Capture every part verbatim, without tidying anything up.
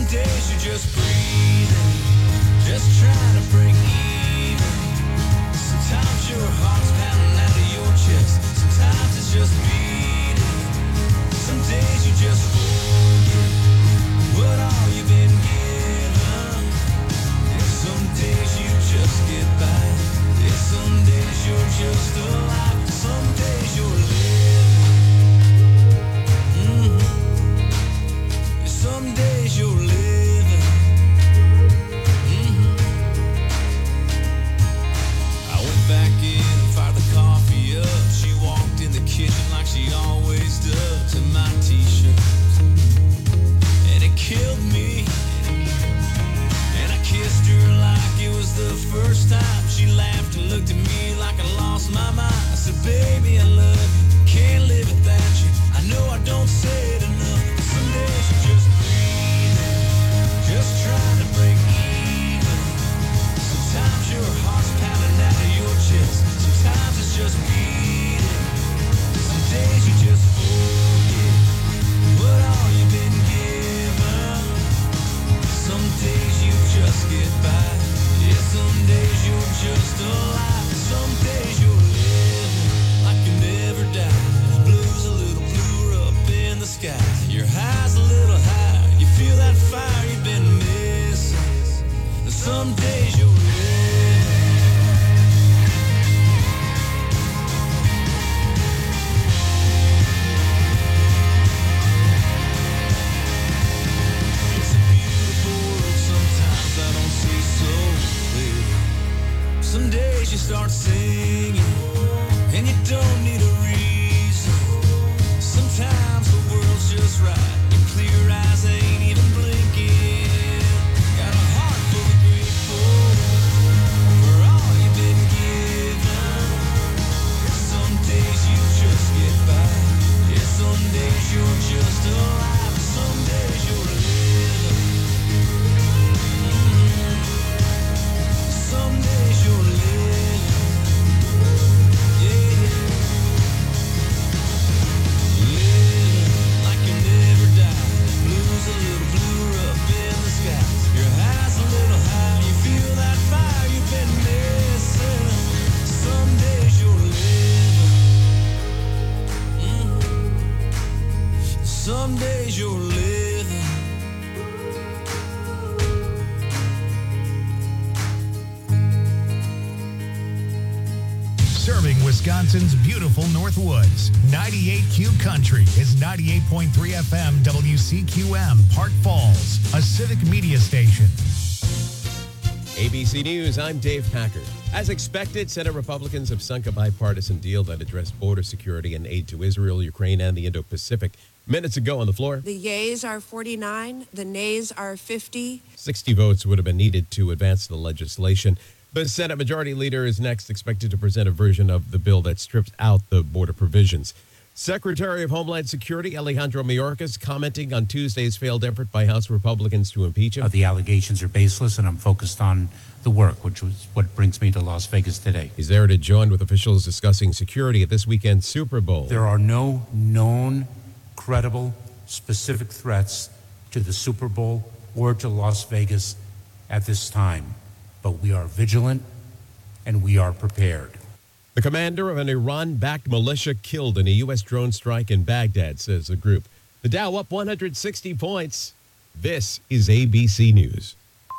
days you're just breathing, just trying to break even. Sometimes your heart's pounding out of your chest, sometimes it's just beating. Some days you just forget what all you've been given. Yeah, some days you just get by. Yeah, some days you're just alive. Some days you're living. Mm-hmm. Yeah, some days you're living. Mm-hmm. I went back in and fired the coffee up. She walked in the kitchen like she always does in my t-shirt. And it killed me. And I kissed her like it was the first time. She laughed and looked at me like I lost my mind. I said, baby, I love you, can't live without you. I know I don't say it enough, but some days you're just breathing, just trying to break even. Sometimes your heart's pounding out of your chest, sometimes it's just beating. Some days you just forget what all you've been given. Some days you just get by. Yeah, some days you're just alive. Some days you're living like you never died. The blues a little bluer up in the sky. Your high's a little high. You feel that fire you've been missing. And some days you're living. It's a beautiful world. Sometimes I don't see so clear. Some days you start singing and you don't need a reason. Sometimes the world's just right. Your clear eyes ain't even blinking. Got a heart full of grateful for all you've been given. Some days you just get by. Yeah, some days you're just alive. Some days you're living. Mm-hmm. Some days you're living. Yeah, yeah. Living like you never died. Blues a little bluer up in the sky. Your high's a little high. You feel that fire you've been missing. Some days you're living. Mm-hmm. Some days you're living. Serving Wisconsin's beautiful Northwoods. ninety-eight Q Country is ninety-eight point three F M W C Q M, Park Falls, a civic media station. A B C News, I'm Dave Packard. As expected, Senate Republicans have sunk a bipartisan deal that addressed border security and aid to Israel, Ukraine, and the Indo-Pacific. Minutes ago on the floor, the yeas are forty-nine, the nays are fifty. sixty votes would have been needed to advance the legislation. The Senate Majority Leader is next expected to present a version of the bill that strips out the border provisions. Secretary of Homeland Security Alejandro Mayorkas commenting on Tuesday's failed effort by House Republicans to impeach him. Uh, the allegations are baseless, and I'm focused on the work, which was what brings me to Las Vegas today. He's there to join with officials discussing security at this weekend's Super Bowl. There are no known, credible, specific threats to the Super Bowl or to Las Vegas at this time. But we are vigilant and we are prepared. The commander of an Iran-backed militia killed in a U S drone strike in Baghdad, says the group. The Dow up one hundred sixty points. This is A B C News.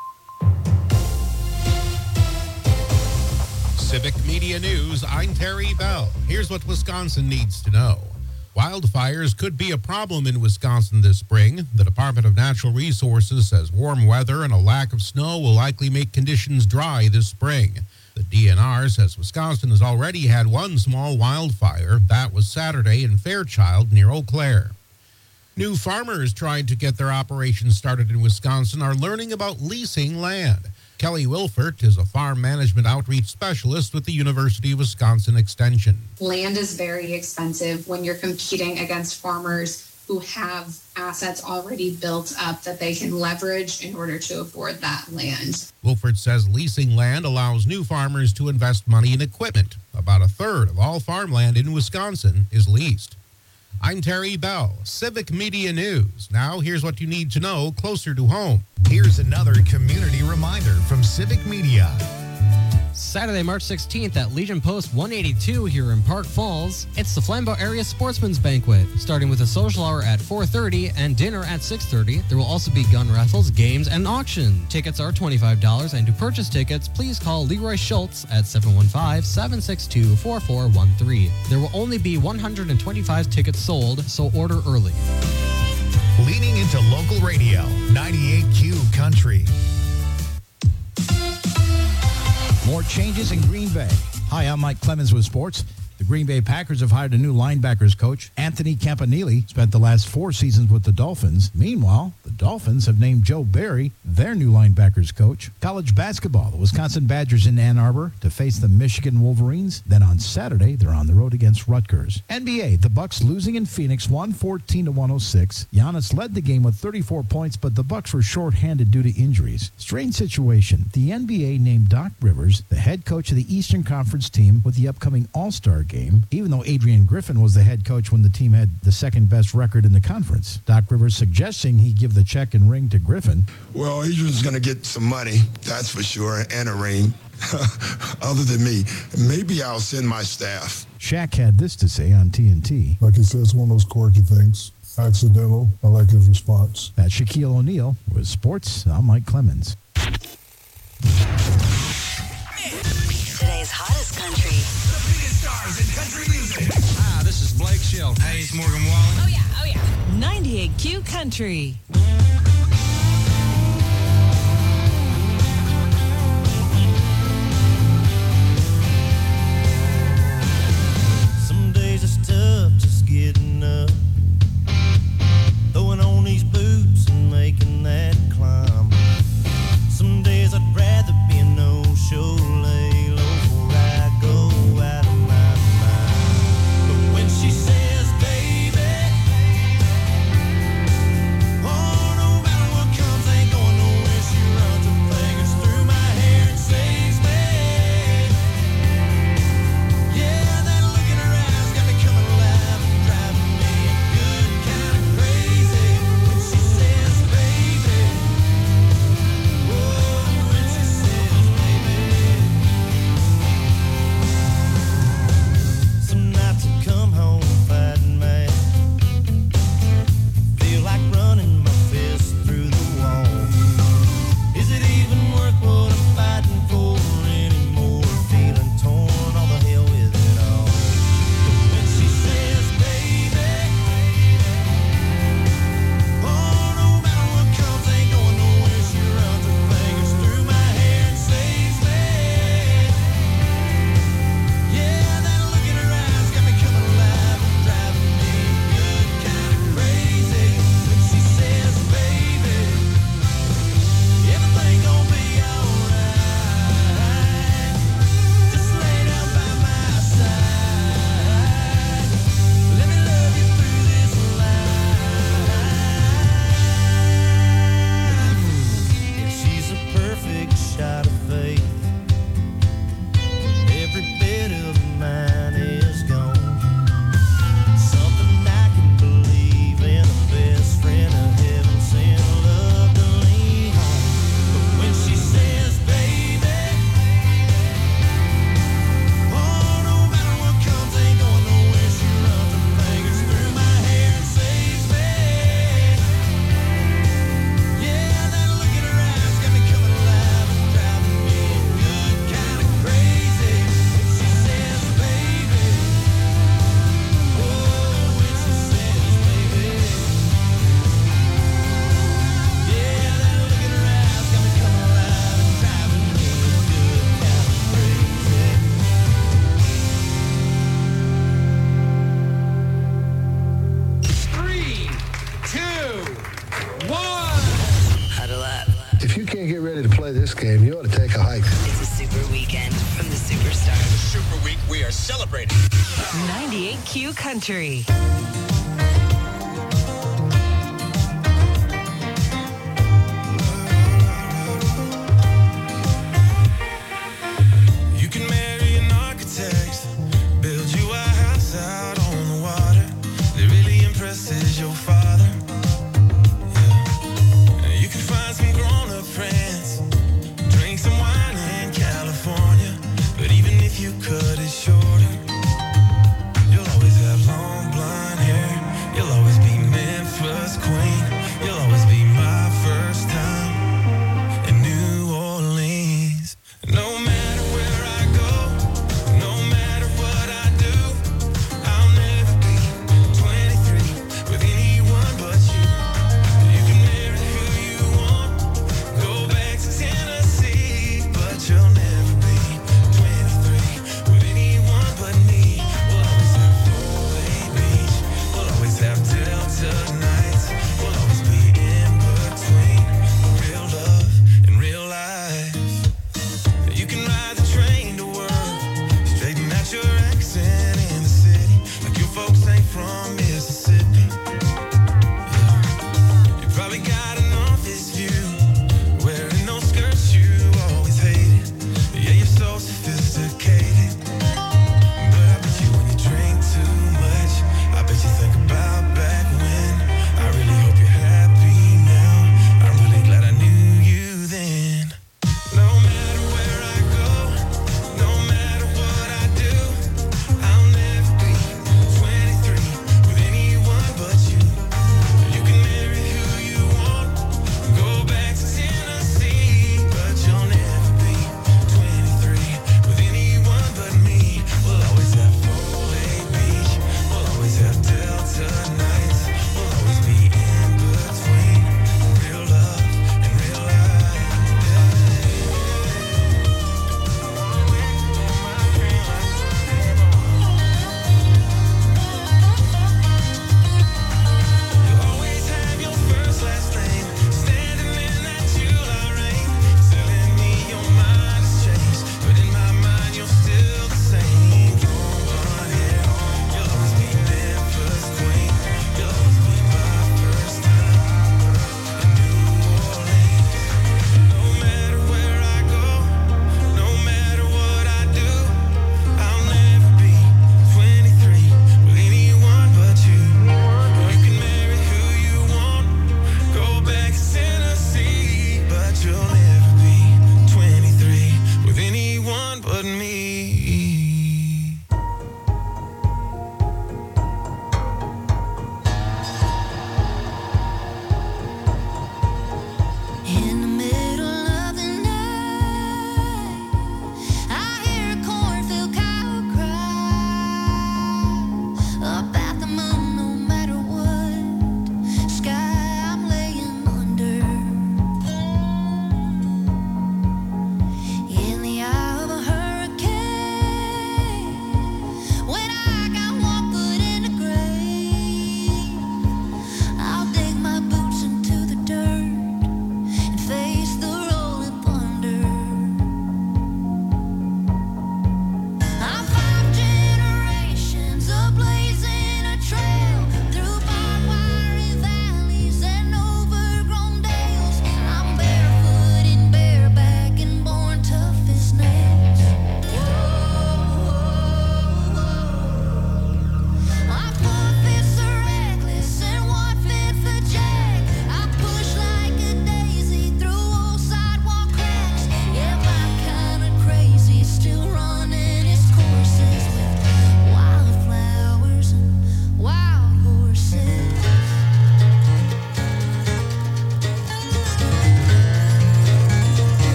Civic Media News, I'm Terry Bell. Here's what Wisconsin needs to know. Wildfires could be a problem in Wisconsin this spring. The Department of Natural Resources says warm weather and a lack of snow will likely make conditions dry this spring. The D N R says Wisconsin has already had one small wildfire. That was Saturday in Fairchild near Eau Claire. New farmers trying to get their operations started in Wisconsin are learning about leasing land. Kelly Wilfert is a farm management outreach specialist with the University of Wisconsin Extension. Land is very expensive when you're competing against farmers who have assets already built up that they can leverage in order to afford that land. Wilfert says leasing land allows new farmers to invest money in equipment. About a third of all farmland in Wisconsin is leased. I'm Terry Bell, Civic Media News. Now, here's what you need to know closer to home. Here's another community reminder from Civic Media. Saturday, March sixteenth at Legion Post one eighty-two here in Park Falls. It's the Flambeau Area Sportsman's Banquet, starting with a social hour at four thirty and dinner at six thirty. There will also be gun raffles, games, and auction. Tickets are twenty-five dollars, and to purchase tickets, please call Leroy Schultz at seven one five, seven six two, four four one three. There will only be one hundred twenty-five tickets sold, so order early. Leaning into local radio, ninety-eight Q Country. More changes in Green Bay. Hi, I'm Mike Clemens with sports. The Green Bay Packers have hired a new linebackers coach. Anthony Campanile spent the last four seasons with the Dolphins. Meanwhile, the Dolphins have named Joe Barry their new linebackers coach. College basketball, the Wisconsin Badgers in Ann Arbor to face the Michigan Wolverines. Then on Saturday, they're on the road against Rutgers. N B A, the Bucks losing in Phoenix one fourteen to one oh six. Giannis led the game with thirty-four points, but the Bucks were shorthanded due to injuries. Strange situation. The N B A named Doc Rivers the head coach of the Eastern Conference team with the upcoming All-Star game, even though Adrian Griffin was the head coach when the team had the second best record in the conference. Doc Rivers suggesting he give the check and ring to Griffin. Well, Adrian's going to get some money, that's for sure, and a ring. Other than me, maybe I'll send my staff. Shaq had this to say on T N T. Like he said, it's one of those quirky things. Accidental. I like his response. That's Shaquille O'Neal with sports. I'm Mike Clemens. Today's hottest country. The biggest stars in country music. Hi, this is Blake Shelton. Hey, it's Morgan Wallen. Oh, yeah, oh, yeah. ninety-eight Q Country. Some days it's tough just getting up, throwing on these boots and making that climb. Some days I'd rather be a no-show, lay low before I go out of my mind. But when she says, baby, oh, no matter what comes, ain't going nowhere, she runs her fingers through my hair and saves me. Yeah, that look in her eyes got me coming alive and driving me good, kind of crazy. When she says, baby, oh, when she says, baby. Some nights I come home fighting mad, feel like running my fist through the wall. Is it even worth what I'm fighting for anymore? Feeling torn, all the hell with it all. But when she says, baby, oh, no matter what comes, ain't going nowhere, she runs her fingers through my hair and saves me. Yeah, that look in her eyes got me coming alive and driving me good, kind of crazy. When she says, baby, everything gon' be alright. Just lay down by my side. Let me love you through this life. Yeah, she's a perfect shot of faith. Every bit of mine is gone. Something I can believe in, a best friend of heaven sent, love to lean on. But when she says, baby, oh, no matter what comes, ain't going nowhere, she runs her fingers through my hair and saves me. Yeah, that look in her eyes got me coming alive and driving me good, kind of crazy. When she says, baby, oh, when she says, baby, yeah, that look in her eyes got me coming alive and driving me good, kind of crazy. Three, two, one. Huddle up. If you can't get ready to play this game, you ought to take a hike. It's a super weekend from the Superstars. Super week, we are celebrating. ninety-eight Q Country. You can marry an architect, build you a house out on the water. There really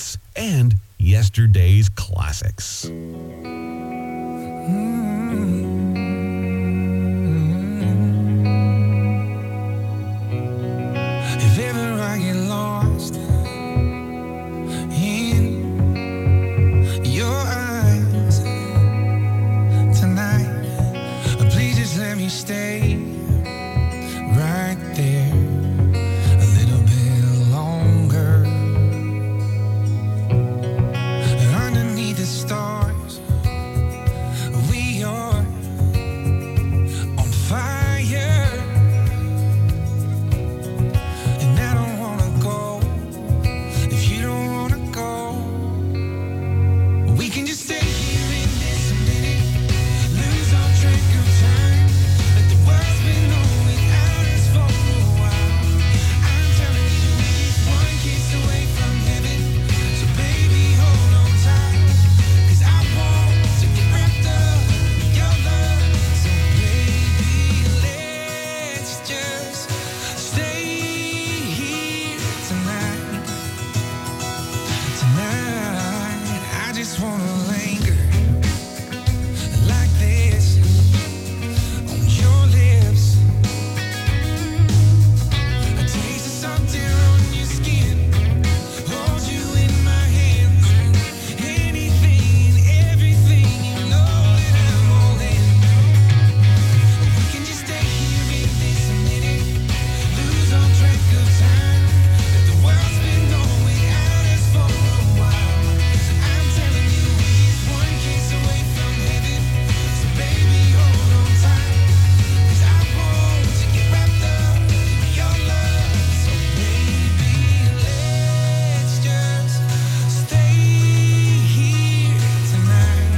hits and yesterday's classics. If ever I get lost in your eyes tonight, please just let me stay right there a little bit longer. Underneath the stars, we are on fire, and I don't wanna go if you don't wanna go. We can just stay here in this minute, lose our track of time, let the world spin on without us for a while. I'm telling you, we're just one kiss away from heaven, so baby hold on tight, 'cause I want to get wrapped up in your love. So baby, let's just stay here tonight. Tonight, I just wanna linger like this on your lips. A taste of something on your skin, hold you in my hands. Anything, everything, you know that I'm all in. We can just stay here in this minute, lose all track of time, let the world spin on without us for a while. I'm telling you, we're just one kiss away from heaven, so baby hold on tight, 'cause I want to get wrapped up in your love. So baby, let's just stay here tonight.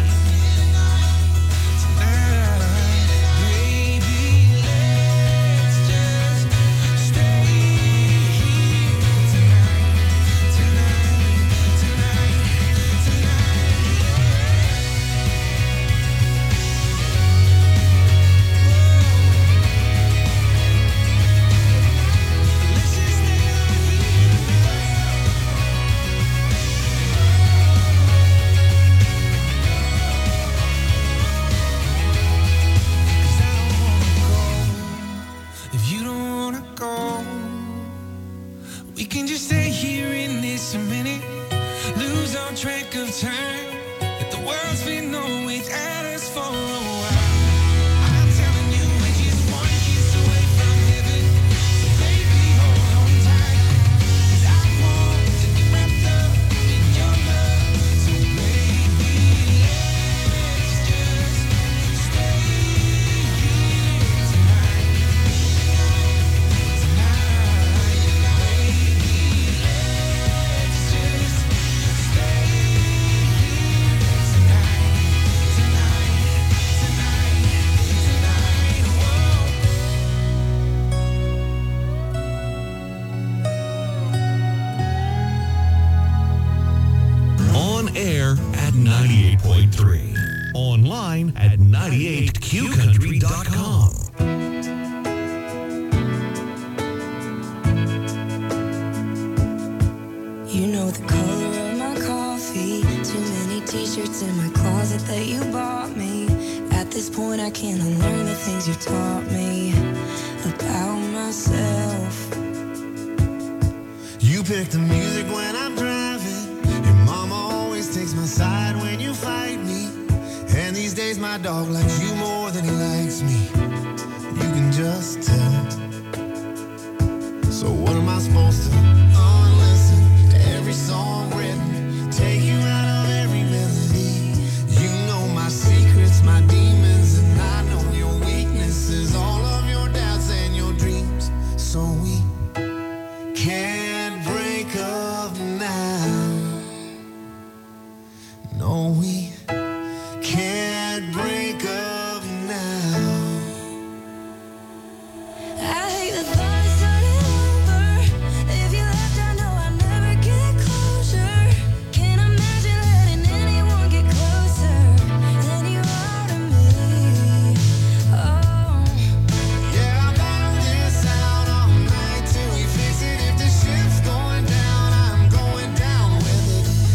Tonight, baby, let's just stay here tonight. Tonight, tonight, let's just stay right here tonight. 'Cause I don't wanna go if you don't wanna go. We can just stay here in this minute, lose our track of time, let the world spin on without us for a while. I'm telling you, we're just one kiss away from heaven, so baby hold on tight, 'cause I want to get wrapped up in your love. So baby, let's just stay here tonight. Tonight, baby, let's just stay here tonight. Tonight, tonight, tonight, whoa. On air at ninety-eight point three. Online at ninety-eight q country dot com. You know the color of my coffee. Too many t-shirts in my closet that you bought me. At this point I can't unlearn the things you taught me about myself. You pick the music when I'm driving. Your mama always takes my side when you fight me. And these days my dog likes you more than he likes me. You can just tell. So what am I supposed to unlisten to every song written? Take you out of every melody. You know my secrets, my demons, and I know your weaknesses, all of your doubts and your dreams. So we can't break up now. No, we can't break up now. I hate the thought of starting over. If you left, I know I'd never get closure. Can't imagine letting anyone get closer than you are to me. Oh, Yeah, I'll battle this out all night till we fix it. If the ship's going down, I'm going down with it.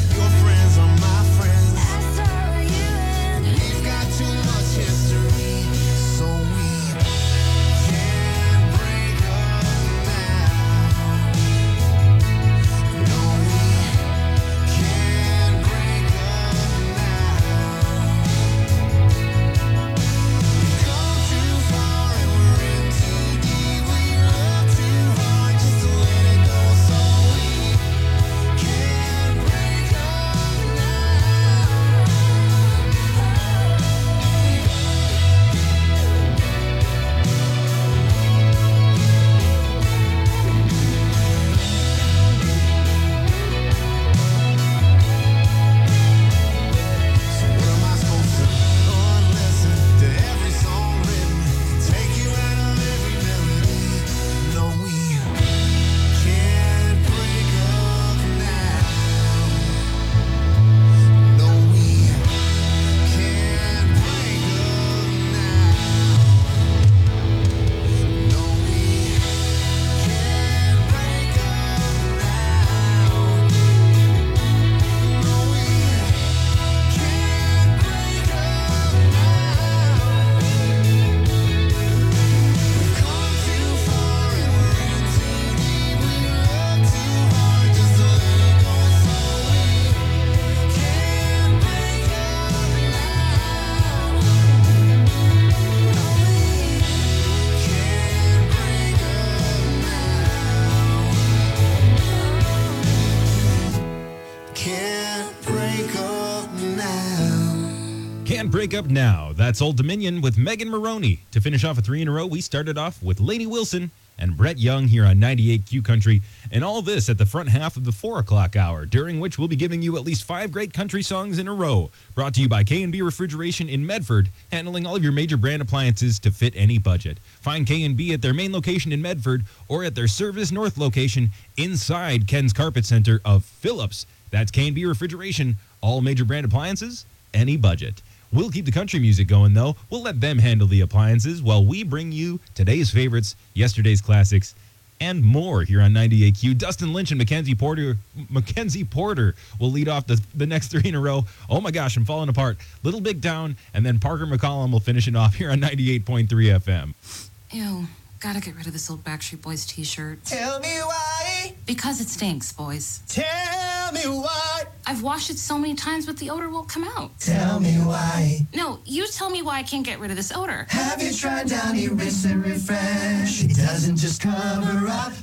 Can't break up now. Can't break up now. That's Old Dominion with Megan Maroney. To finish off a three in a row, we started off with Lainey Wilson and Brett Young here on ninety-eight Q Country, and all this at the front half of the four o'clock hour, during which we'll be giving you at least five great country songs in a row. Brought to you by K and B Refrigeration in Medford, handling all of your major brand appliances to fit any budget. Find K and B at their main location in Medford or at their Service North location inside Ken's Carpet Center of Phillips. That's K and B Refrigeration, all major brand appliances, any budget. We'll keep the country music going, though. We'll let them handle the appliances while we bring you today's favorites, yesterday's classics, and more here on ninety-eight Q. Dustin Lynch and Mackenzie Porter Mackenzie Porter will lead off the, the next three in a row. Oh, my gosh, I'm falling apart. Little Big Town, and then Parker McCollum will finish it off here on ninety-eight point three F M. Ew, gotta get rid of this old Backstreet Boys t-shirt. Tell me why. Because it stinks, boys. Tell me why. I've washed it so many times, but the odor won't come out. Tell me why. No, you tell me why I can't get rid of this odor. Have you tried Downy Rinse and Refresh? It doesn't just cover up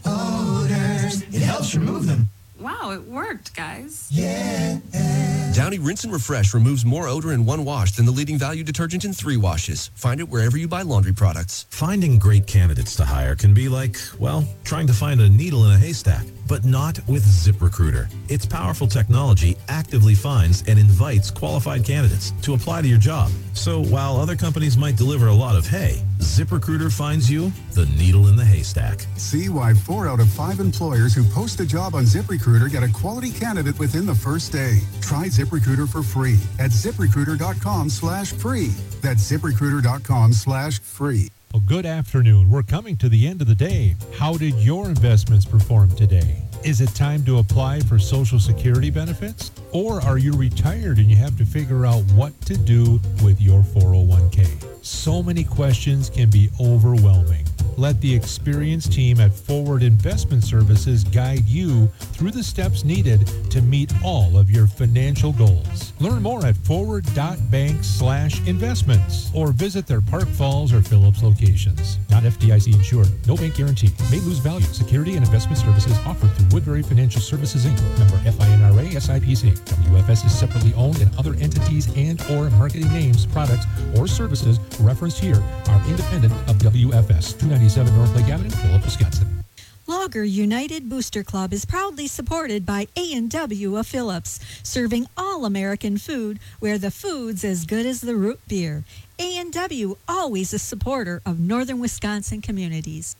odors, it helps remove them. Wow, it worked, guys. Yeah. Downy Rinse and Refresh removes more odor in one wash than the leading value detergent in three washes. Find it wherever you buy laundry products. Finding great candidates to hire can be like, well, trying to find a needle in a haystack, but not with ZipRecruiter. Its powerful technology actively finds and invites qualified candidates to apply to your job. So while other companies might deliver a lot of hay, ZipRecruiter finds you the needle in the haystack. See why four out of five employers who post a job on ZipRecruiter get a quality candidate within the first day. Try ZipRecruiter for free at ZipRecruiter.com slash free. That's ZipRecruiter.com slash free. Well, good afternoon. We're coming to the end of the day. How did your investments perform today? Is it time to apply for Social Security benefits? Or are you retired and you have to figure out what to do with your four oh one k? So many questions can be overwhelming. Let the experienced team at Forward Investment Services guide you through the steps needed to meet all of your financial goals. Learn more at forward.bank slash investments or visit their Park Falls or Phillips locations. Not F D I C insured. No bank guarantee. May lose value. Security and investment services offered through Woodbury Financial Services, Incorporated. Member F I N R A S I P C. W F S is separately owned, and other entities and or marketing names, products, or services referenced here are independent of W F S. two ninety-seven North Lake Avenue, Phillips, Wisconsin. Lager United Booster Club is proudly supported by A and W of Phillips, serving all American food where the food's as good as the root beer. A and W, always a supporter of northern Wisconsin communities.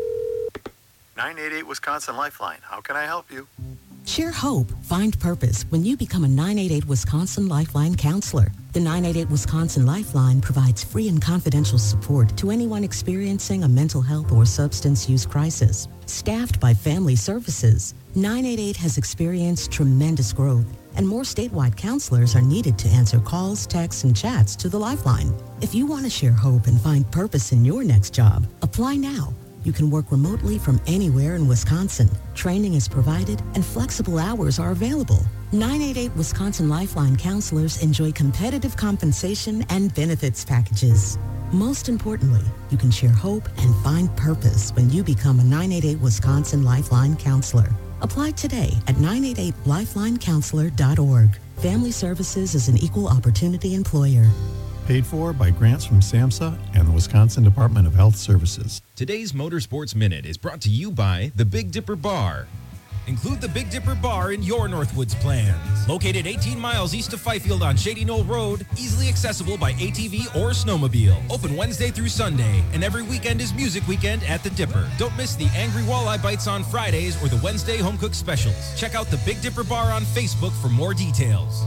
nine eight eight Wisconsin Lifeline. How can I help you? Share hope, find purpose when you become a nine eight eight Wisconsin Lifeline counselor. The nine eight eight Wisconsin Lifeline provides free and confidential support to anyone experiencing a mental health or substance use crisis. Staffed by Family Services, nine eight eight has experienced tremendous growth, and more statewide counselors are needed to answer calls, texts, and chats to the Lifeline. If you want to share hope and find purpose in your next job, apply now. You can work remotely from anywhere in Wisconsin. Training is provided and flexible hours are available. nine eight eight Wisconsin Lifeline counselors enjoy competitive compensation and benefits packages. Most importantly, you can share hope and find purpose when you become a nine eight eight Wisconsin Lifeline counselor. Apply today at nine eight eight lifeline counselor dot org. Family Services is an equal opportunity employer. Paid for by grants from SAMHSA and the Wisconsin Department of Health Services. Today's Motorsports Minute is brought to you by the Big Dipper Bar. Include the Big Dipper Bar in your Northwoods plans. Located eighteen miles east of Fifield on Shady Knoll Road, easily accessible by A T V or snowmobile. Open Wednesday through Sunday, and every weekend is Music Weekend at the Dipper. Don't miss the Angry Walleye Bites on Fridays or the Wednesday Home Cook Specials. Check out the Big Dipper Bar on Facebook for more details.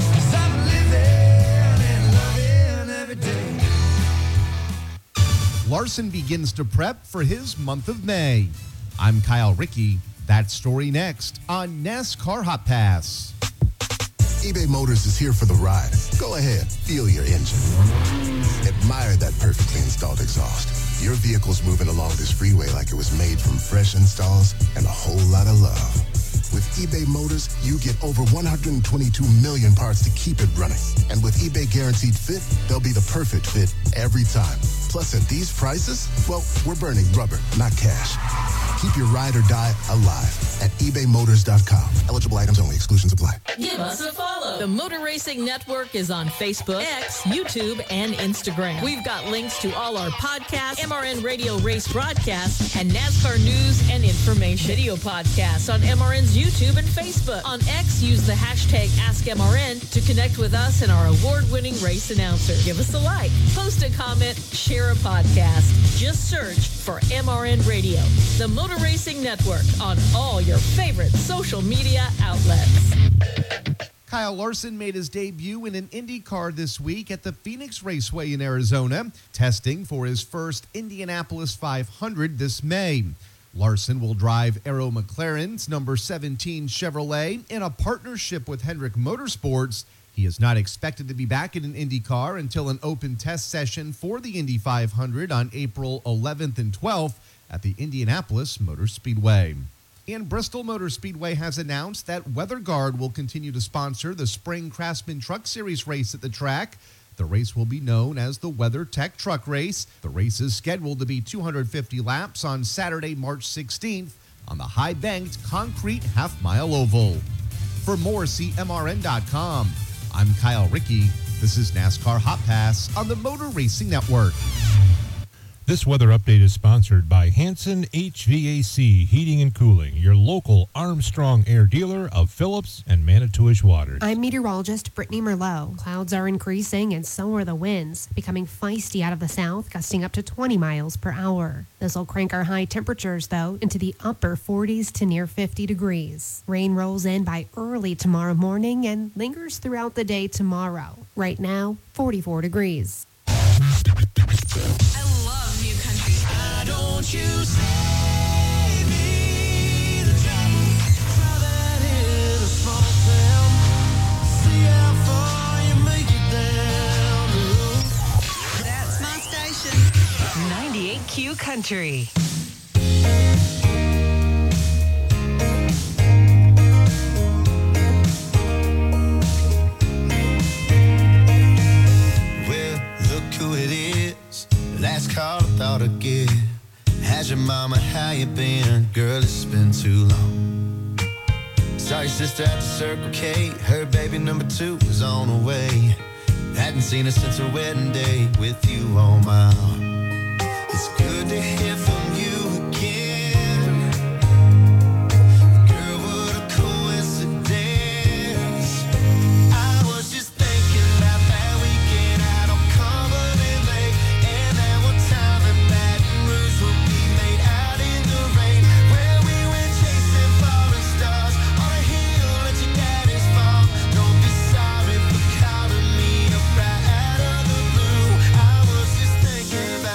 Larson begins to prep for his month of May. I'm Kyle Rickey. That story next on NASCAR Hot Pass. eBay Motors is here for the ride. Go ahead, feel your engine. Admire that perfectly installed exhaust. Your vehicle's moving along this freeway like it was made from fresh installs and a whole lot of love. With eBay Motors, you get over one hundred twenty-two million parts to keep it running. And with eBay Guaranteed Fit, they'll be the perfect fit every time. Plus, at these prices, well, we're burning rubber, not cash. Keep your ride or die alive at ebay motors dot com. Eligible items only. Exclusions apply. Give us a follow. The Motor Racing Network is on Facebook, X, YouTube, and Instagram. We've got links to all our podcasts, M R N Radio Race broadcasts, and NASCAR news and information. Video podcasts on M R N's YouTube and Facebook. On X, use the hashtag Ask M R N to connect with us and our award-winning race announcer. Give us a like, post a comment, share a podcast. Just search for M R N Radio, the Motor Racing Network, on all your favorite social media outlets. Kyle Larson made his debut in an IndyCar this week at the Phoenix Raceway in Arizona, testing for his first Indianapolis five hundred this May. Larson will drive Arrow McLaren's number seventeen Chevrolet in a partnership with Hendrick Motorsports. He is not expected to be back in an IndyCar until an open test session for the Indy five hundred on April eleventh and twelfth at the Indianapolis Motor Speedway. And Bristol Motor Speedway has announced that WeatherGuard will continue to sponsor the Spring Craftsman Truck Series race at the track. The race will be known as the WeatherTech Truck Race. The race is scheduled to be two hundred fifty laps on Saturday, March sixteenth on the high-banked concrete half-mile oval. For more, see M R N dot com. I'm Kyle Rickey. This is NASCAR Hot Pass on the Motor Racing Network. This weather update is sponsored by Hanson H V A C Heating and Cooling, your local Armstrong Air dealer of Phillips and Manitowish Waters. I'm meteorologist Brittany Merlot. Clouds are increasing and so are the winds, becoming feisty out of the south, gusting up to twenty miles per hour. This will crank our high temperatures, though, into the upper forties to near fifty degrees. Rain rolls in by early tomorrow morning and lingers throughout the day tomorrow. Right now, forty-four degrees. Don't you save me the trouble. Try that in a small town. See how far you make it down. That's my station. ninety-eight Q Country. Well, look who it is. Last call I thought I'd get. How's your mama, how you been? Girl, it's been too long. Saw your sister at the Circle K. Her baby number two was on the way. Hadn't seen her since her wedding day with you on my arm. It's good to hear from you again. Girl, what a coincidence. I was just thinking about that weekend out on Cumberland Lake. And that one time in Baton Rouge will be made out in the rain, where we went chasing falling stars on a hill at your daddy's farm. Don't be sorry for calling me up right out of the blue. I was just thinking about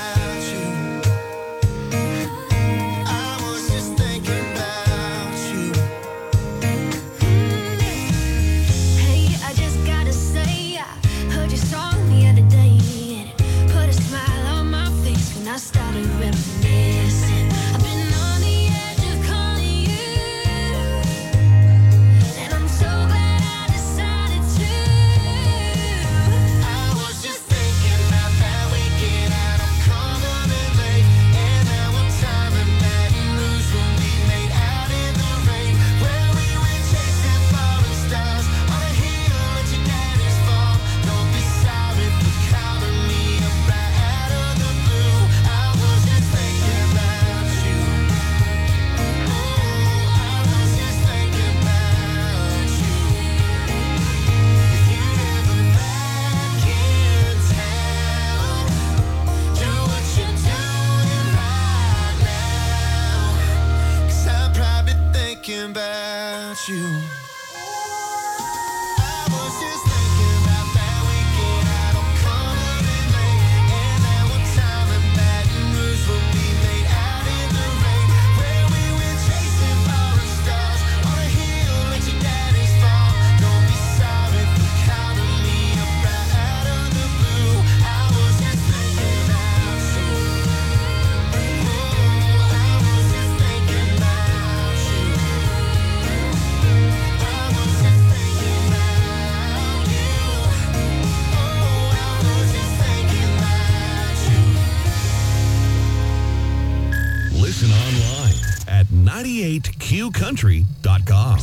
ninety-eight Q country dot com.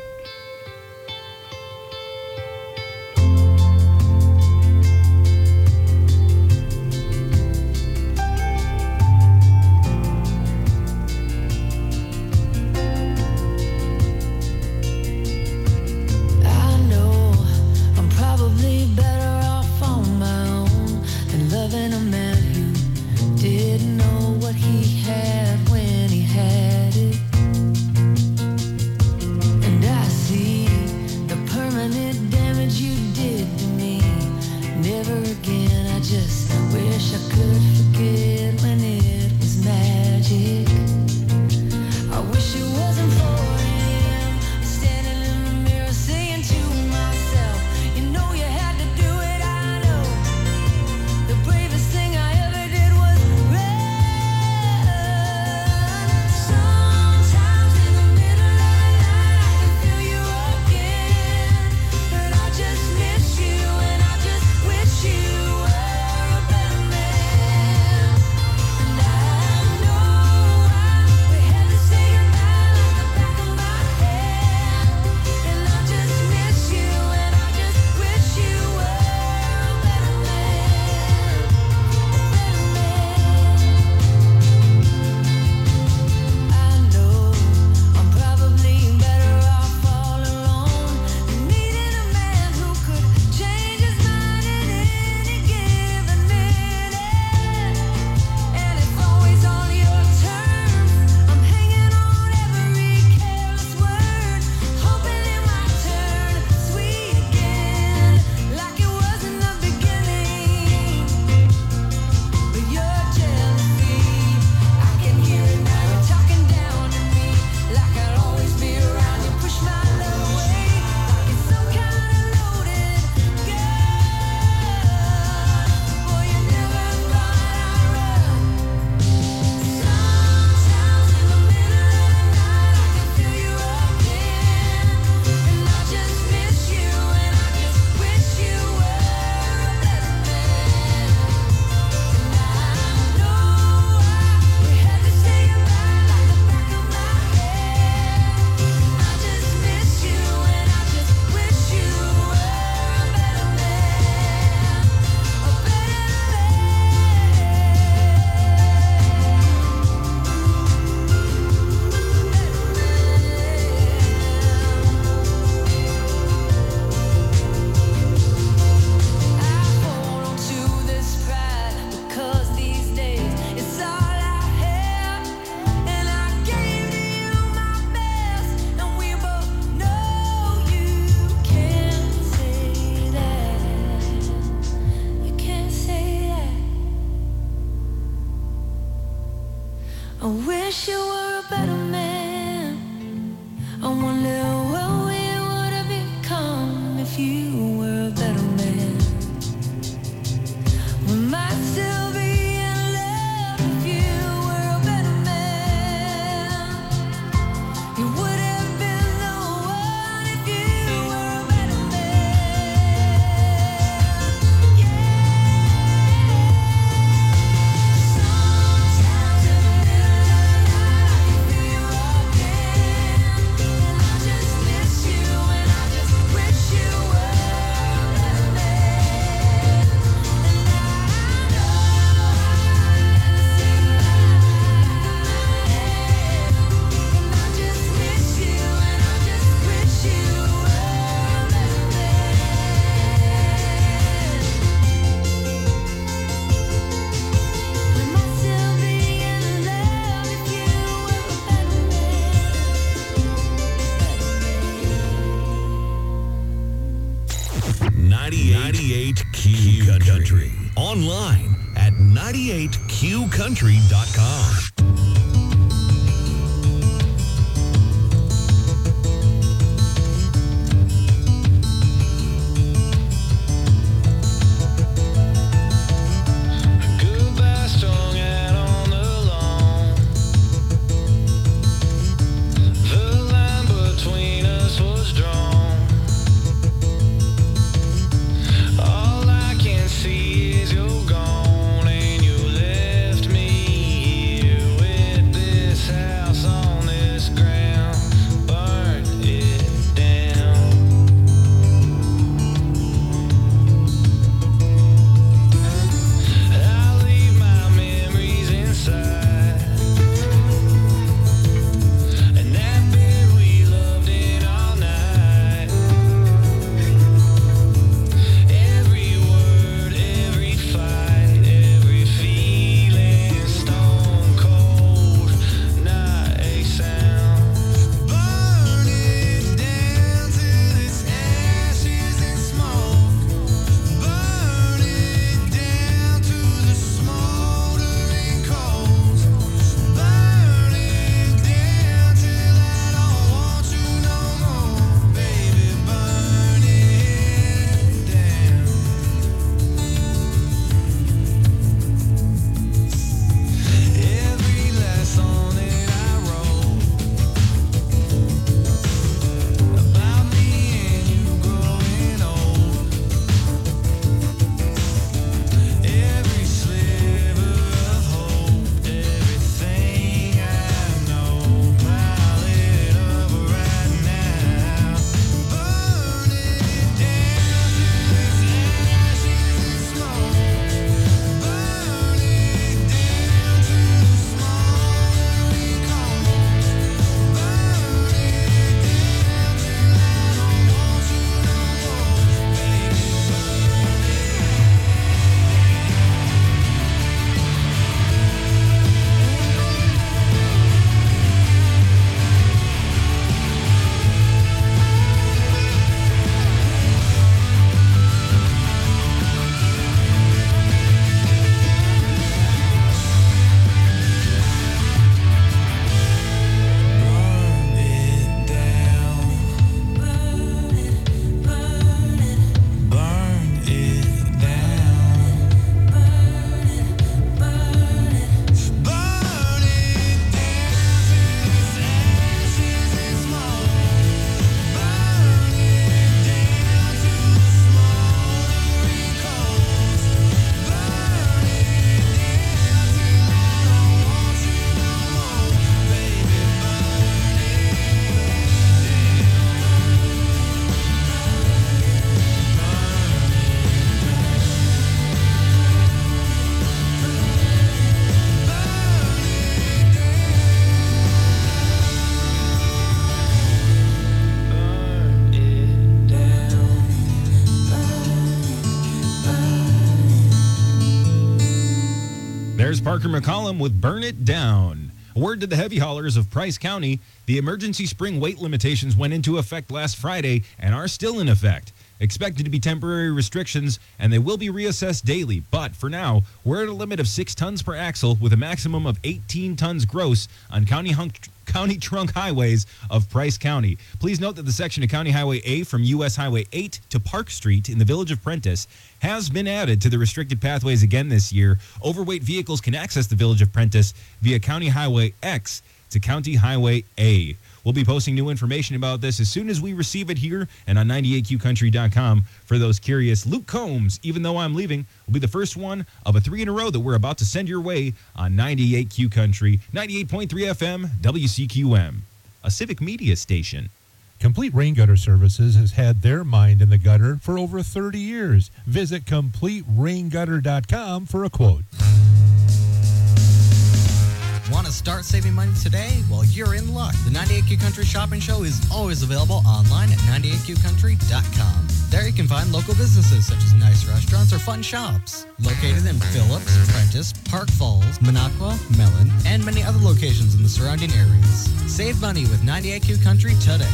I know I'm probably better off on my own than loving a man who didn't know what he had when he had it. And I see the permanent damage you did to me. Never again, I just wish I could forget when it was magic. I wish it wasn't for him. Standing in the mirror saying to myself, you know you had to do it, I know. The bravest thing I ever did was run. Sometimes in the middle of the night I can feel you again. But I just miss you and I just wish you were a better man. And I know I, we had to say goodbye like the back of my hand. And I just miss you and I just wish you were a better man. I know I'm probably better off all alone than needing a man who could change his mind in any given minute. And it's always on your terms. I'm hanging on every careless word, hoping it might turn sweet again, like it was in the beginning. But your jealousy, I can hear it now. You're talking down to me, like I'll always be around. You push my love away, like it's some kind of loaded gun. Boy, you never thought I'd run. Sometimes in the middle of the night I can feel you again. And I just miss you and I just wish you were a better man. And I know I, we had to say goodbye like the back of my hand. I just miss you and I just wish you were a better man. A better hold on to this pride because these days it's all I have. And I gave to you my best, and we both know you can't say that. You can't say that. I wish you were a better man. I wonder what we would have become if you were a better man. We might still be in love if you were a better man. You would have been the one if you were a better man. Sometimes in the middle of the night I can feel you again. And I just miss you and I just wish you were a better man. And I know I had to say goodbye. And I just miss you and I just wish you were a better man. We might still be in love if you were a better man. ninety-eight Q Country. Online at ninety-eight Q country dot com. Goodbye strung out on the lawn. The line between us was drawn. All I can see is you're gone, and you left me here with Parker McCollum with Burn It Down. A word to the heavy haulers of Price County. The emergency spring weight limitations went into effect last Friday and are still in effect. Expected to be temporary restrictions, and they will be reassessed daily. But for now, we're at a limit of six tons per axle with a maximum of eighteen tons gross on county hunk, county trunk highways of Price County. Please note that the section of County Highway A from U S Highway eight to Park Street in the village of Prentice has been added to the restricted pathways again this year. Overweight vehicles can access the village of Prentice via County Highway X to County Highway A. We'll be posting new information about this as soon as we receive it here and on ninety-eight Q country dot com. For those curious, Luke Combs, Even Though I'm Leaving, will be the first one of a three in a row that we're about to send your way on ninety-eight Q Country, ninety-eight point three F M, W C Q M, a civic media station. Complete Rain Gutter Services has had their mind in the gutter for over thirty years. Visit complete rain gutter dot com for a quote. Want to start saving money today? Well, you're in luck. The ninety-eight Q Country Shopping Show is always available online at ninety-eight Q country dot com. There you can find local businesses such as nice restaurants or fun shops. Located in Phillips, Prentice, Park Falls, Minocqua, Mellon, and many other locations in the surrounding areas. Save money with ninety-eight Q Country today.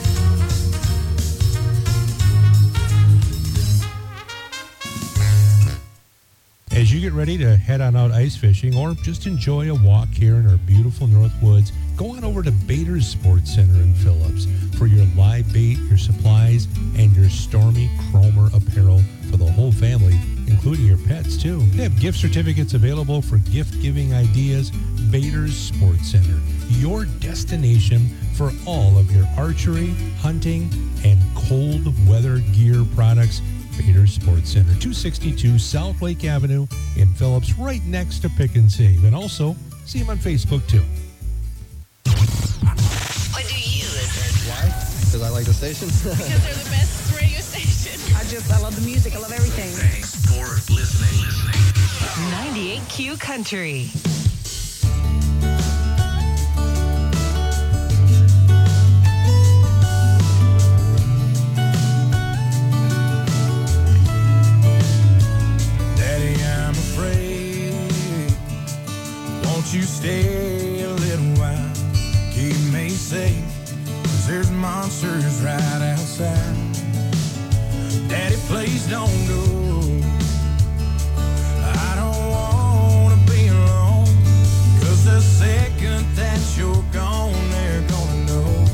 As you get ready to head on out ice fishing or just enjoy a walk here in our beautiful North Woods, go on over to Bader's Sports Center in Phillips for your live bait, your supplies, and your Stormy Cromer apparel for the whole family, including your pets too. They have gift certificates available for gift-giving ideas. Bader's Sports Center, your destination for all of your archery, hunting, and cold weather gear products. Bader's Sports Center, two sixty-two South Lake Avenue in Phillips, right next to Pick and Save. And also, see them on Facebook, too. Why do you listen? Why? Because I like the station. Because they're the best radio station. I just, I love the music. I love everything. Thanks for listening. listening. ninety-eight Q Country. You stay a little while, keep me safe, 'cause there's monsters right outside. Daddy, please don't go, I don't wanna be alone, 'cause the second that you're gone, they're gonna know.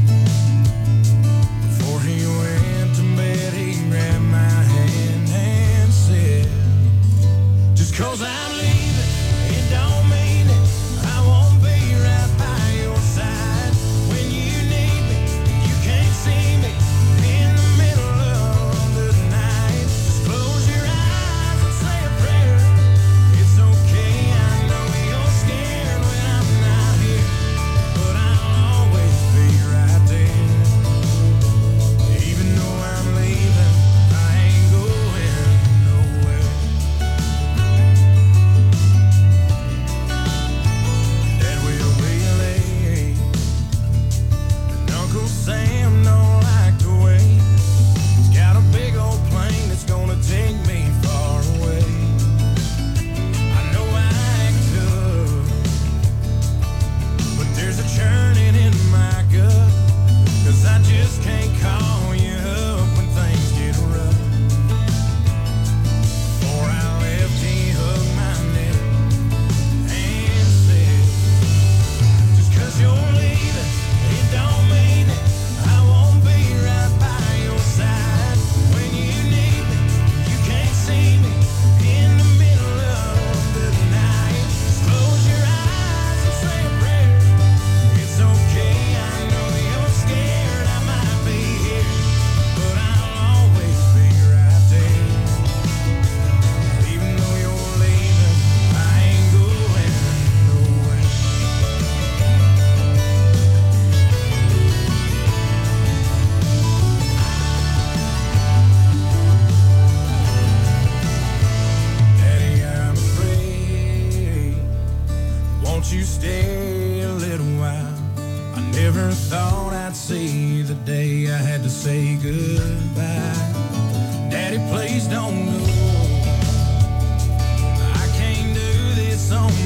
Before he went to bed, he grabbed my hand and said, just 'cause I'm leaving, it don't mean Daddy, please don't go. I can't do this on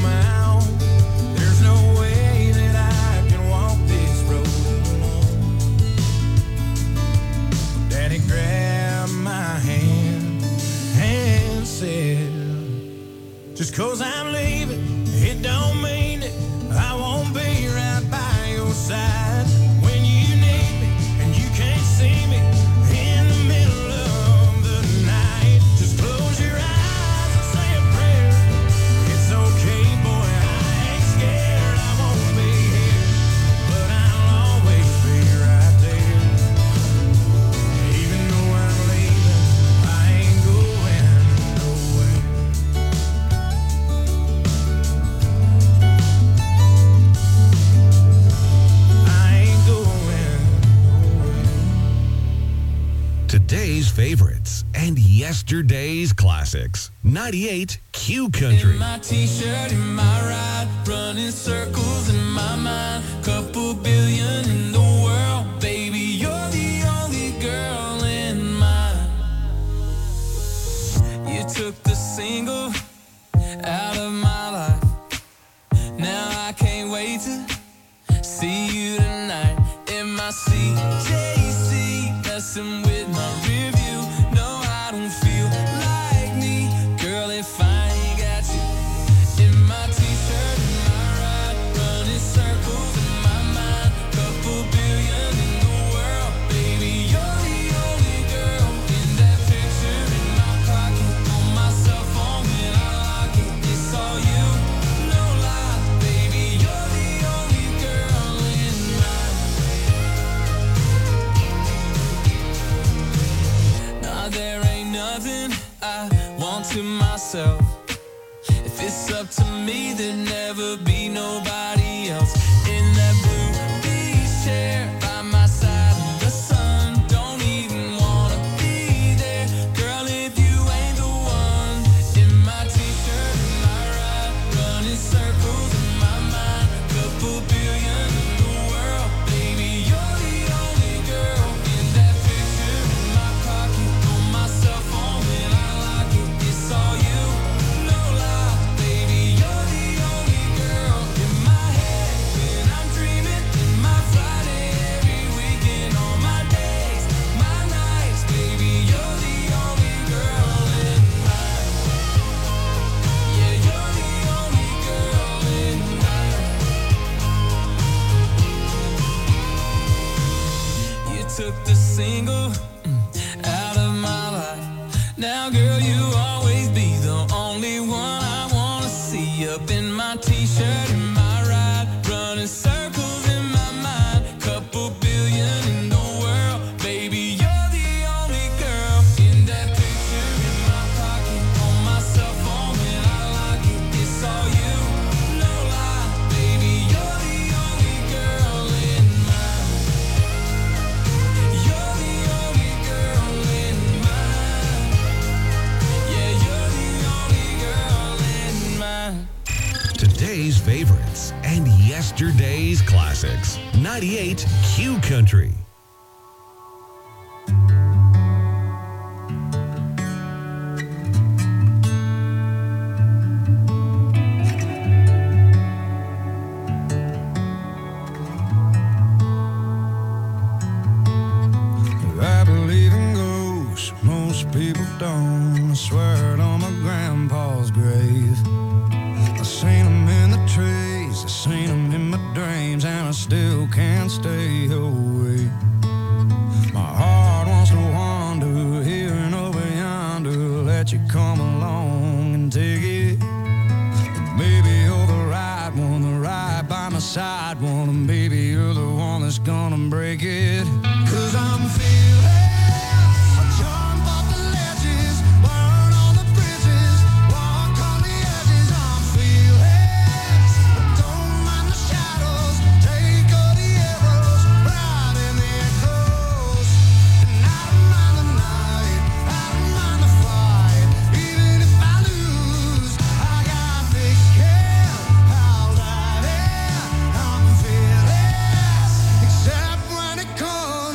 Just 'cause I'm leaving, it don't mean that I won't be right by your side. When you need me and you can't see me in the middle of the night, just close your eyes and say a prayer. It's okay, boy, I ain't scared. I won't be here, but I'll always be right there. Even though I'm leaving, I ain't going nowhere. Today's favorites and yesterday's classics. ninety-eight Q Country. In my t-shirt, in my ride, running circles in my mind. Couple billion in the world, baby, you're the only girl in mine. You took the single out of my life. Now I can't wait to see you tonight in my C J C, messing with my review. No, I don't feel like me, girl, if I ain't got you. In my t-shirt, in my ride, running circles in my mind. Couple billion in the world, baby, you're the only girl. In that picture in my pocket, on my cell phone when I lock it, it's all you, no lie, baby, you're the only girl in mine. Nah, there ain't nothing I want to myself. If it's up to me, there'd never be nobody else. In that blue beach chair by my side in the sun, don't even wanna be there, girl, if you ain't the one. In my t-shirt, in my ride, running circles in my mind. Couple billion in the world, baby, you're the only girl. In that picture in my pocket, on my cell phone when I lock it, it's all you, no lie, baby, you're the only girl. In my head when I'm dreaming, in my Friday every weekend, on my days, my nights, baby, you're the only girl in mine. Yeah, you're the only girl in mine. You took the single mm, out of my life. Now, girl, you always be the only one I wanna see. Up in my t-shirt, in my ride, running circles in my mind. Couple billion in the world, baby, you're the only girl. In that picture in my pocket, on my cell phone when I lock it, it's all you, no lie, baby, you're the only girl in mine. You're the only girl in mine. Yeah, you're the only girl in mine. Today's favorites and yesterday's classics. ninety-eight Q Country. I believe in ghosts, most people don't. I swear it on my grandpa's grave. I seen them in the trees, I seen them in my dreams, and I still can't stay away. My heart wants to wander here and over yonder, let you come along and take it. Maybe you're the right one, the right by my side one, and maybe you're the one that's gonna break it. 'Cause I'm feeling I jump off the ledges, burn on the bridges, walk on the edges. I'm feeling don't mind the shadows, take all the arrows, ride in the echoes. And I don't mind the night, I don't mind the fight, even if I lose, I got thick skin, I'll dive in. I'm fearless, except when it comes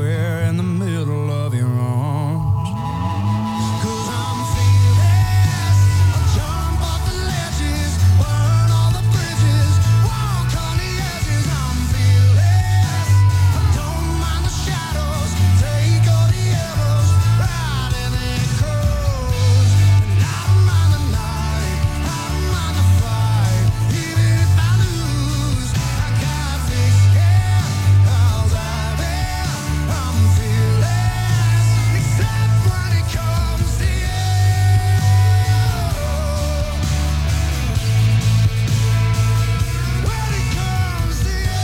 anywhere in the middle of your arms. 'Cause I'm fearless. I'll jump off the ledges, burn all the bridges, walk on the edges. I'm fearless. I don't mind the shadows, take all the arrows, ride any crows. And I don't mind the night, I don't mind the fight, even if I lose. I got thick skin, I'll dive in. I'm fearless, except when it comes to you. When it comes to you.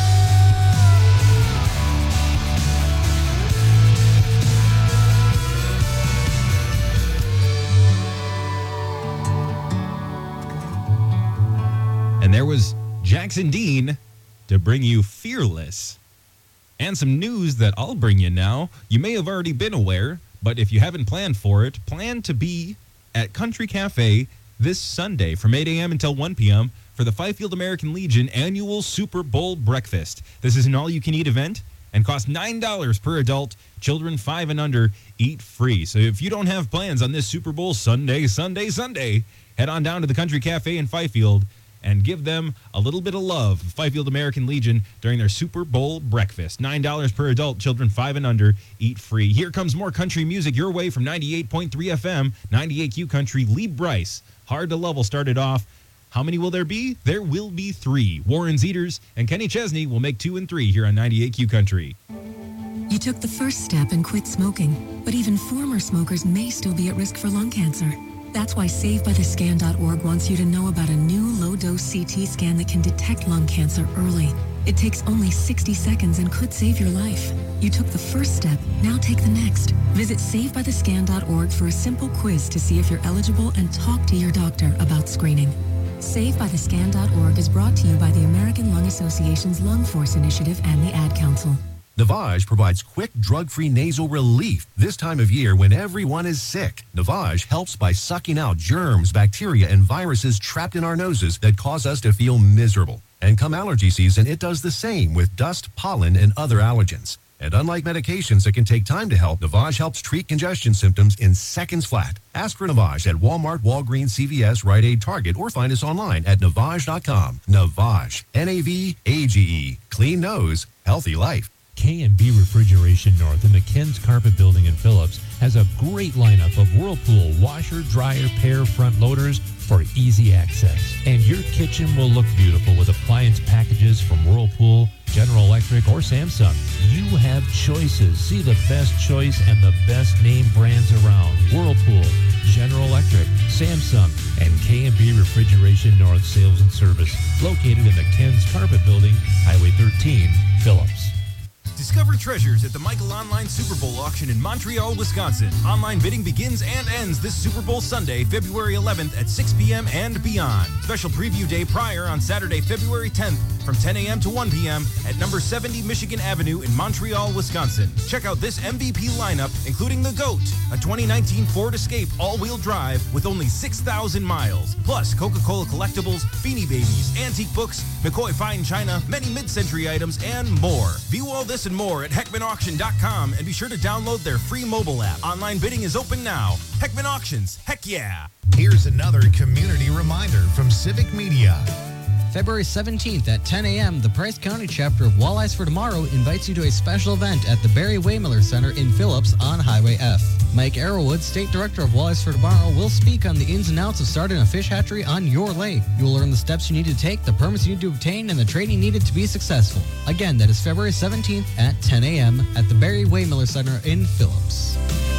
And there was Jackson Dean to bring you Fearless. And some news that I'll bring you now. You may have already been aware, but if you haven't planned for it, plan to be at Country Cafe this Sunday from eight a.m. until one p.m. for the Fifield American Legion annual Super Bowl breakfast. This is an all-you-can-eat event and costs nine dollars per adult. Children five and under eat free. So if you don't have plans on this Super Bowl Sunday, Sunday, Sunday, head on down to the Country Cafe in Fifield and give them a little bit of love. Fifield American Legion during their Super Bowl breakfast. nine dollars per adult. Children five and under eat free. Here comes more country music your way from ninety-eight point three F M, ninety-eight Q Country. Lee Bryce, Hard to Level, started off. How many will there be? There will be three. Warren Zeters and Kenny Chesney will make two and three here on ninety-eight Q Country. You took the first step and quit smoking, but even former smokers may still be at risk for lung cancer. That's why Save By The Scan dot org wants you to know about a new low-dose C T scan that can detect lung cancer early. It takes only sixty seconds and could save your life. You took the first step, now take the next. Visit Save By The Scan dot org for a simple quiz to see if you're eligible and talk to your doctor about screening. Save By The Scan dot org is brought to you by the American Lung Association's Lung Force Initiative and the Ad Council. Navage provides quick, drug-free nasal relief this time of year when everyone is sick. Navage helps by sucking out germs, bacteria, and viruses trapped in our noses that cause us to feel miserable. And come allergy season, it does the same with dust, pollen, and other allergens. And unlike medications that can take time to help, Navage helps treat congestion symptoms in seconds flat. Ask for Navage at Walmart, Walgreens, C V S, Rite Aid, Target, or find us online at Navage dot com. Navage, N A V A G E. Clean nose, healthy life. K and B Refrigeration North in the Ken's Carpet Building in Phillips has a great lineup of Whirlpool washer, dryer, pair front loaders for easy access. And your kitchen will look beautiful with appliance packages from Whirlpool, General Electric, or Samsung. You have choices. See the best choice and the best name brands around. Whirlpool, General Electric, Samsung, and K and B Refrigeration North Sales and Service, located in the Ken's Carpet Building, Highway thirteen, Phillips. Discover treasures at the Michael Online Super Bowl auction in Montreal, Wisconsin. Online bidding begins and ends this Super Bowl Sunday, February eleventh at six p.m. and beyond. Special preview day prior on Saturday, February tenth from ten a.m. to one p.m. at number seventy Michigan Avenue in Montreal, Wisconsin. Check out this M V P lineup, including the GOAT, a twenty nineteen Ford Escape all-wheel drive with only six thousand miles, plus Coca-Cola collectibles, Beanie Babies, antique books, McCoy Fine China, many mid-century items, and more. View all this and more at Heckman Auction dot com and be sure to download their free mobile app. Online bidding is open now. Heckman Auctions, heck yeah! Here's another community reminder from Civic Media. February seventeenth at ten a.m., the Price County chapter of Walleyes for Tomorrow invites you to a special event at the Barry Waymiller Center in Phillips on Highway F. Mike Arrowwood, State Director of Walleyes for Tomorrow, will speak on the ins and outs of starting a fish hatchery on your lake. You will learn the steps you need to take, the permits you need to obtain, and the training needed to be successful. Again, that is February seventeenth at ten a.m. at the Barry Waymiller Center in Phillips.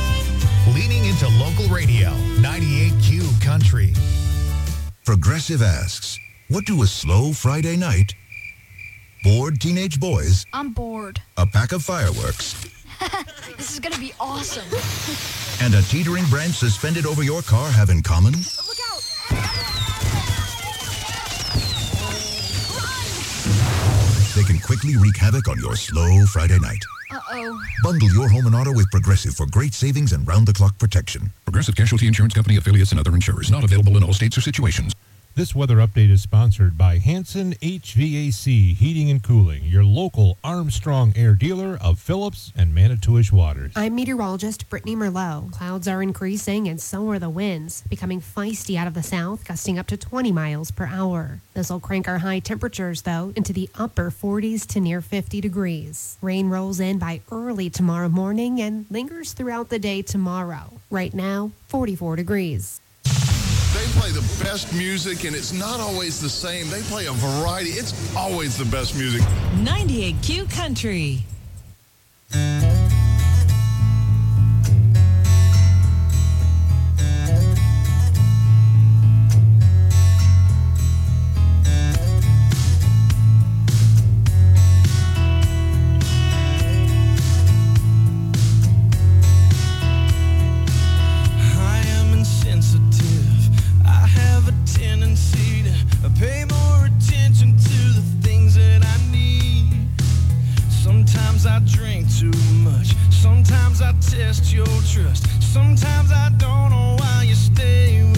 Leaning into local radio, ninety-eight Q Country. Progressive asks, what do a slow Friday night, bored teenage boys, I'm bored. a pack of fireworks, This is gonna be awesome. and a teetering branch suspended over your car have in common? Look out! They can quickly wreak havoc on your slow Friday night. Uh-oh. Bundle your home and auto with Progressive for great savings and round-the-clock protection. Progressive Casualty Insurance Company affiliates and other insurers. Not available in all states or situations. This weather update is sponsored by Hanson H V A C Heating and Cooling, your local Armstrong Air dealer of Phillips and Manitowish waters. I'm meteorologist Brittany Merlot. Clouds are increasing and so are the winds, becoming feisty out of the south, gusting up to twenty miles per hour. This will crank our high temperatures, though, into the upper forties to near fifty degrees. Rain rolls in by early tomorrow morning and lingers throughout the day tomorrow. Right now, forty-four degrees. They play the best music, and it's not always the same. They play a variety. It's always the best music. ninety-eight Q Country. Pay more attention to the things that I need. Sometimes I drink too much. Sometimes I test your trust. Sometimes I don't know why you stay with